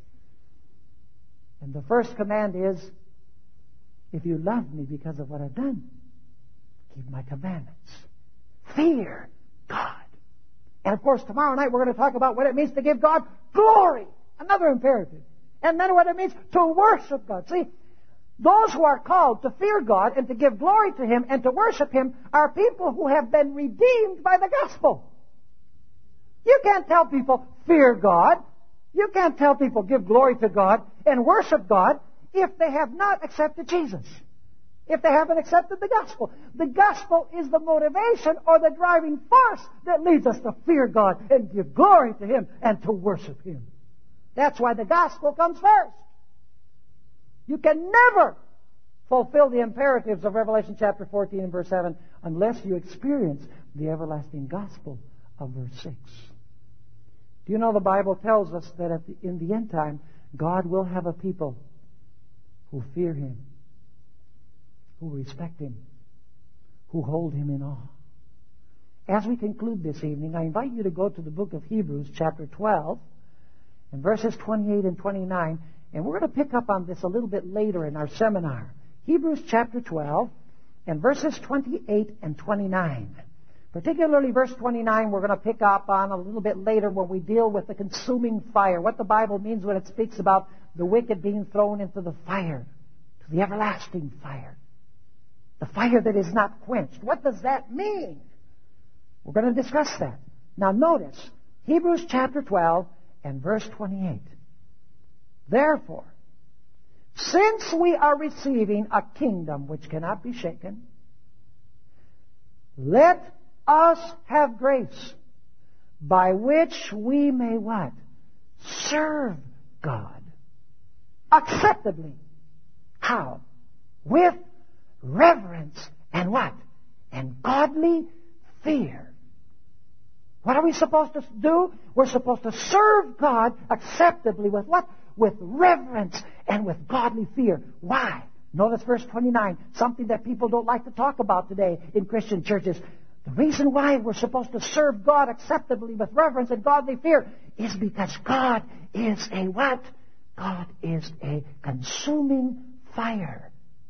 And the first command is, if you love me because of what I've done, keep my commandments. Fear God. And of course, tomorrow night we're going to talk about what it means to give God glory. Another imperative. And then what it means to worship God. See, those who are called to fear God and to give glory to Him and to worship Him are people who have been redeemed by the gospel. You can't tell people, fear God. You can't tell people, give glory to God and worship God if they have not accepted Jesus. If they haven't accepted the gospel. The gospel is the motivation or the driving force that leads us to fear God and give glory to Him and to worship Him. That's why the gospel comes first. You can never fulfill the imperatives of Revelation chapter 14 and verse 7 unless you experience the everlasting gospel of verse 6. Do you know the Bible tells us that in the end time, God will have a people who fear Him, who respect Him, who hold Him in awe. As we conclude this evening, I invite you to go to the book of Hebrews chapter 12 and verses 28 and 29, and we're going to pick up on this a little bit later in our seminar. Hebrews chapter 12 and verses 28 and 29. Particularly verse 29 we're going to pick up on a little bit later when we deal with the consuming fire. What the Bible means when it speaks about the wicked being thrown into the fire, to the everlasting fire. The fire that is not quenched. What does that mean? We're going to discuss that. Now notice, Hebrews chapter 12 and verse 28. Therefore, since we are receiving a kingdom which cannot be shaken, let us have grace by which we may what? Serve God acceptably. How? With reverence and what? And godly fear. What are we supposed to do? We're supposed to serve God acceptably with what? With reverence and with godly fear. Why? Notice verse 29, something that people don't like to talk about today in Christian churches. The reason why we're supposed to serve God acceptably with reverence and godly fear is because God is a what? God is a consuming fire.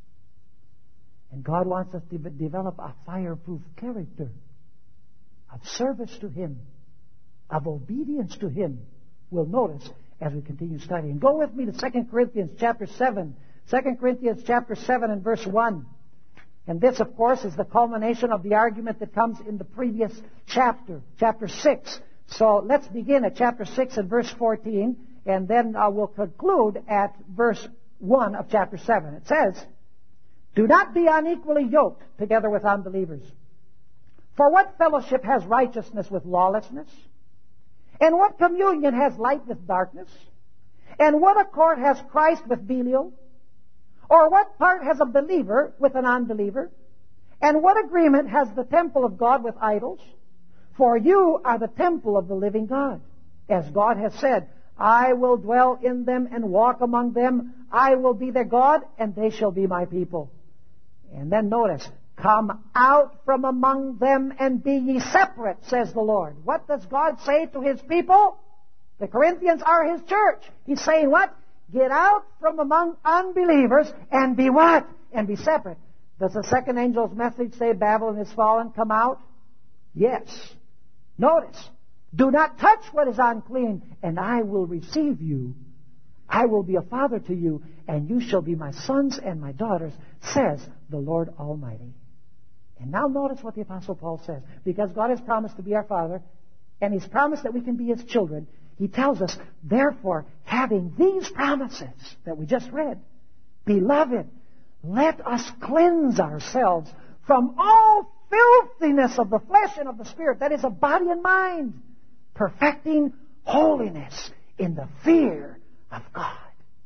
And God wants us to develop a fireproof character of service to Him, of obedience to Him. We'll notice as we continue studying. Go with me to 2 Corinthians chapter 7. 2 Corinthians chapter 7 and verse 1. And this, of course, is the culmination of the argument that comes in the previous chapter, chapter 6. So let's begin at chapter 6 and verse 14, and then we'll conclude at verse 1 of chapter 7. It says, "Do not be unequally yoked together with unbelievers. For what fellowship has righteousness with lawlessness? And what communion has light with darkness? And what accord has Christ with Belial? Or what part has a believer with an unbeliever? And what agreement has the temple of God with idols? For you are the temple of the living God. As God has said, I will dwell in them and walk among them. I will be their God, and they shall be my people." And then notice, "Come out from among them and be ye separate, says the Lord." What does God say to His people? The Corinthians are His church. He's saying what? Get out from among unbelievers and be what? And be separate. Does the second angel's message say Babylon is fallen? Come out? Yes. Notice, do not touch what is unclean, and I will receive you. I will be a father to you, and you shall be my sons and my daughters, says the Lord Almighty. And now notice what the Apostle Paul says. Because God has promised to be our Father, and He's promised that we can be His children, He tells us, therefore, having these promises that we just read, beloved, let us cleanse ourselves from all filthiness of the flesh and of the spirit, that is, of body and mind, perfecting holiness in the fear of God.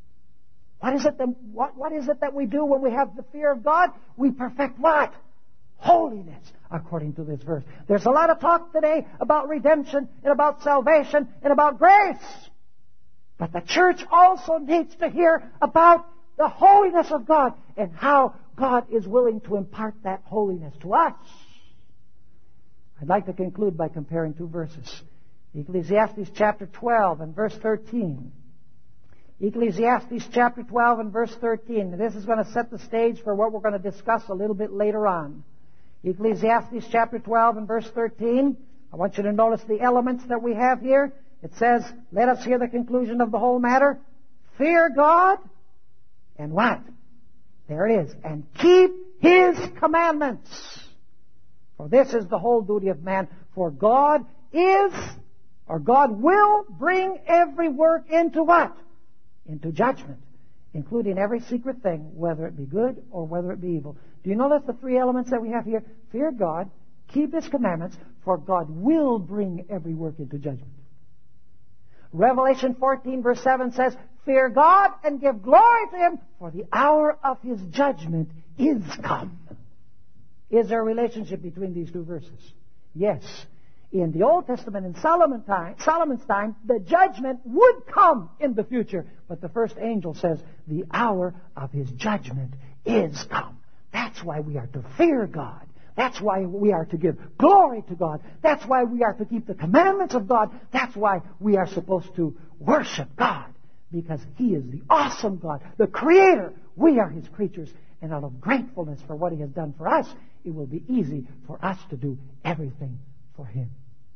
What is it that we do when we have the fear of God? We perfect what? Holiness, according to this verse. There's a lot of talk today about redemption and about salvation and about grace. But the church also needs to hear about the holiness of God and how God is willing to impart that holiness to us. I'd like to conclude by comparing two verses. Ecclesiastes chapter 12 and verse 13. Ecclesiastes chapter 12 and verse 13. This is going to set the stage for what we're going to discuss a little bit later on. Ecclesiastes chapter 12 and verse 13. I want you to notice the elements that we have here. It says, let us hear the conclusion of the whole matter. Fear God, and what? There it is. And keep His commandments. For this is the whole duty of man. For God will bring every work into what? Into judgment, including every secret thing, whether it be good or whether it be evil. Do you know that's the three elements that we have here? Fear God, keep His commandments, for God will bring every work into judgment. Revelation 14 verse 7 says, fear God and give glory to Him, for the hour of His judgment is come. Is there a relationship between these two verses? Yes. In the Old Testament, in Solomon's time, the judgment would come in the future. But the first angel says, the hour of His judgment is come. That's why we are to fear God. That's why we are to give glory to God. That's why we are to keep the commandments of God. That's why we are supposed to worship God. Because He is the awesome God, the Creator. We are His creatures. And out of gratefulness for what He has done for us, it will be easy for us to do everything for Him.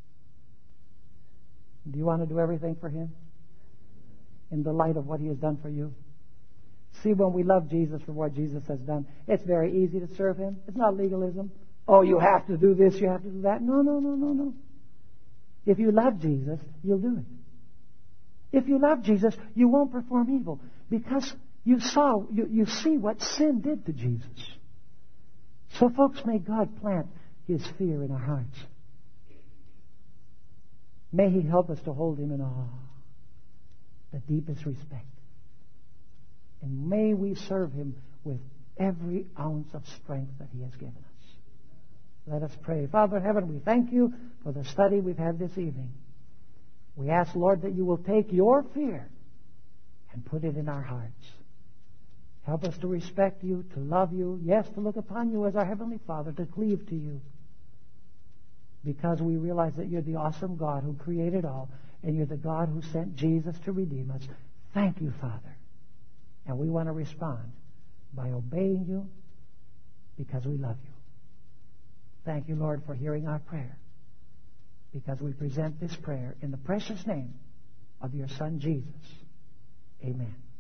Do you want to do everything for Him? In the light of what He has done for you? See, when we love Jesus for what Jesus has done, it's very easy to serve Him. It's not legalism. Oh, you have to do this, you have to do that. No. If you love Jesus, you'll do it. If you love Jesus, you won't perform evil because you see what sin did to Jesus. So, folks, may God plant His fear in our hearts. May He help us to hold Him in awe, the deepest respect. And may we serve Him with every ounce of strength that He has given us. Let us pray. Father in heaven, we thank You for the study we've had this evening. We ask, Lord, that You will take Your fear and put it in our hearts. Help us to respect You, to love You, yes, to look upon You as our Heavenly Father, to cleave to You. Because we realize that You're the awesome God who created all, and You're the God who sent Jesus to redeem us. Thank You, Father. And we want to respond by obeying You because we love You. Thank You, Lord, for hearing our prayer, because we present this prayer in the precious name of Your Son, Jesus. Amen.